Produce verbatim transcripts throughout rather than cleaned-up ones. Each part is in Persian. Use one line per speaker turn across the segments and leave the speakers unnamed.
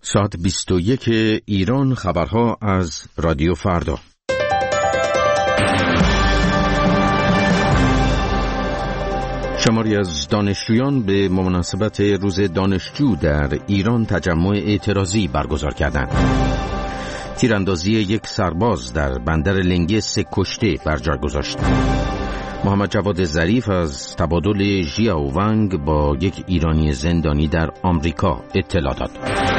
ساعت بیست و یک ایران، خبرها از رادیو فردا. شماری از دانشجویان به مناسبت روز دانشجو در ایران تجمع اعتراضی برگزار کردند. تیراندازی یک سرباز در بندر لنگه سه کشته بر جای گذاشت. محمد جواد ظریف از تبادل ژیائو ونگ با یک ایرانی زندانی در آمریکا اطلاع داد.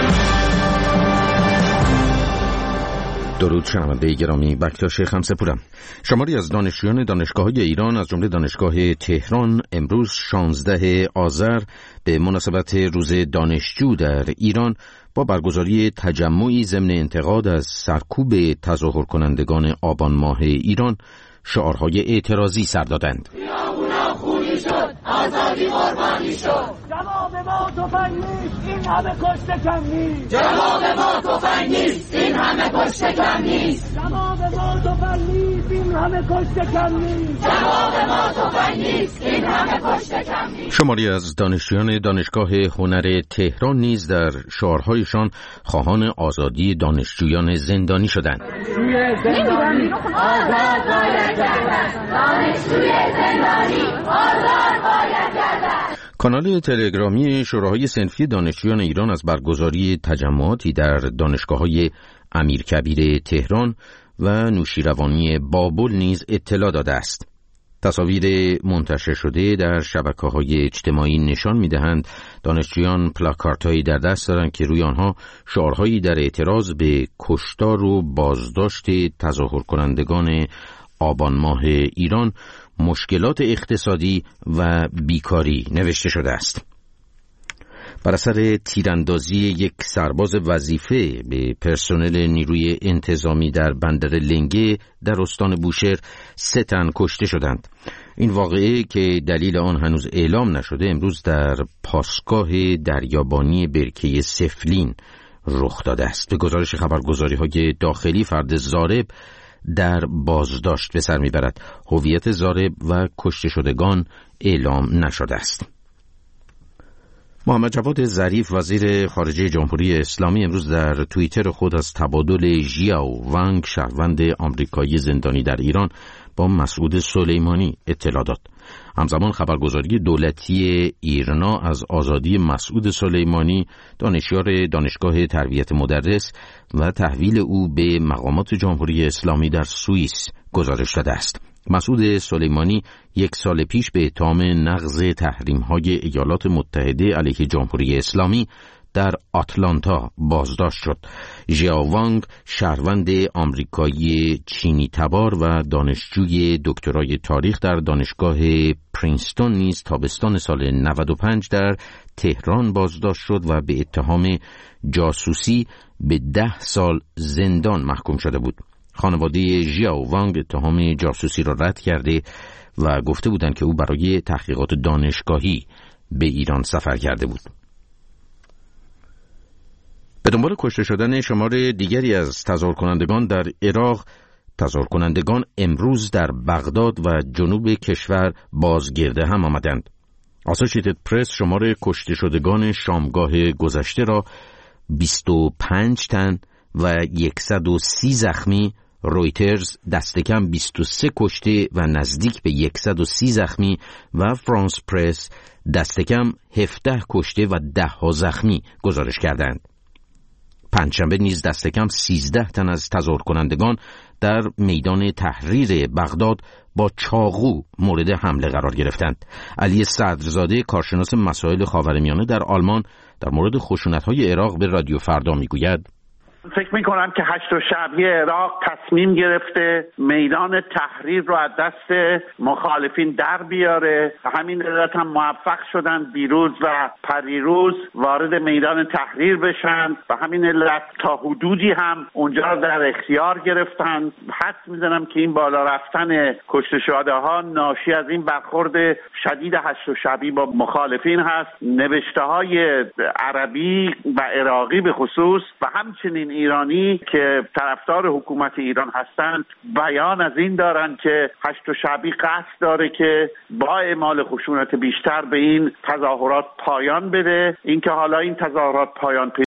درود شنونده گرامی، بکتاش خمسه‌پورم. شماری از دانشجویان دانشگاه‌های ایران از جمله دانشگاه تهران امروز شانزده آذر به مناسبت روز دانشجو در ایران با برگزاری تجمعی ضمن انتقاد از سرکوب تظاهر کنندگان آبان ماه ایران شعارهای اعتراضی سر دادند.
خیابونا خونی شد، آزادی قربانی شد. جواب ما تفنگ نیست، این همه کشته کم نیست. جواب ما تفنگ نیست، این همه کشته کم نیست. جواب ما تفنگ نیست، این همه کشته کم نیست. جواب ما تفنگ نیست، این همه کشته کم نیست.
شماری از دانشجویان دانشگاه هنر تهران نیز در شعارهایشان خواهان آزادی دانشجویان زندانی شدند.
دانشجوی زندانی آزاد باید گردد. دانشجوی زندانی آزاد باید گردد.
کانال تلگرامی شوراهای صنفی دانشجویان ایران از برگزاری تجمعاتی در دانشگاه‌های امیرکبیر تهران و نوشیروانی بابل نیز اطلاع داده است. تصاویر منتشر شده در شبکه‌های اجتماعی نشان می‌دهند دانشجویان پلاکاردهایی در دست دارند که روی آنها شعارهایی در اعتراض به کشتار و بازداشت تظاهر کنندگان آبان ماه ایران، مشکلات اقتصادی و بیکاری نوشته شده است. بر اثر تیراندازی یک سرباز وظیفه به پرسنل نیروی انتظامی در بندر لنگه در استان بوشهر سه تن کشته شدند. این واقعه که دلیل آن هنوز اعلام نشده امروز در پاسگاه دریابانی برکه سفلین رخ داده است. به گزارش خبرگزاری‌های داخلی فرد ضارب در بازداشت به سر میبرد. هویت ضارب و کشته شدگان اعلام نشده است. محمد جواد ظریف وزیر خارجه جمهوری اسلامی امروز در توییتر خود از تبادل ژیائو ونگ شهروند آمریکایی زندانی در ایران با مسعود سلیمانی اطلاع داد. همزمان خبرگزاری دولتی ایرنا از آزادی مسعود سلیمانی دانشیار دانشگاه تربیت مدرس و تحویل او به مقامات جمهوری اسلامی در سوئیس گزارش داده است. مسعود سلیمانی یک سال پیش به اتهام نقض تحریم‌های ایالات متحده علیه جمهوری اسلامی در آتلانتا بازداشت شد. ژیائو ونگ شهروند آمریکایی چینی تبار و دانشجوی دکترای تاریخ در دانشگاه پرینستون نیز تابستان سال نود و پنج در تهران بازداشت شد و به اتهام جاسوسی به ده سال زندان محکوم شده بود. خانواده ژیائو ونگ اتهام جاسوسی را رد کرده و گفته بودند که او برای تحقیقات دانشگاهی به ایران سفر کرده بود. به دنبال کشته شدن شمار دیگری از تظاهر کنندگان در عراق، تظاهر کنندگان امروز در بغداد و جنوب کشور بازگرد هم آمدند. آسوشیتد پرس شمار کشته شدگان شامگاه گذشته را بیست و پنج تن و صد و سی زخمی، رویترز دست کم بیست و سه کشته و نزدیک به صد و سی زخمی و فرانس پرس دست کم هفده کشته و ده ها زخمی گزارش کردند. پنجشنبه نیز دست کم سیزده تن از تظاهر کنندگان در میدان تحریر بغداد با چاقو مورد حمله قرار گرفتند. علی صدرزاده کارشناس مسائل خاورمیانه در آلمان در مورد خشونت‌های عراق به رادیو فردا میگوید:
فکر میکنم که هشت شعبی عراق تصمیم گرفته میدان تحریر رو از دست مخالفین در بیاره. همین علت هم موفق شدن دیروز و پریروز وارد میدان تحریر بشن و همین علت تا حدودی هم اونجا در اختیار گرفتن. حدس میزنم که این بالا رفتن کشته شده ها ناشی از این برخورد شدید هشت شعبی با مخالفین هست. نوشته های عربی و عراقی به خصوص و همچنین ایرانی که طرفدار حکومت ایران هستند بیان از این دارند که هشت شعبی قصد داره که با اعمال خشونت بیشتر به این تظاهرات پایان بده. اینکه حالا این تظاهرات پایان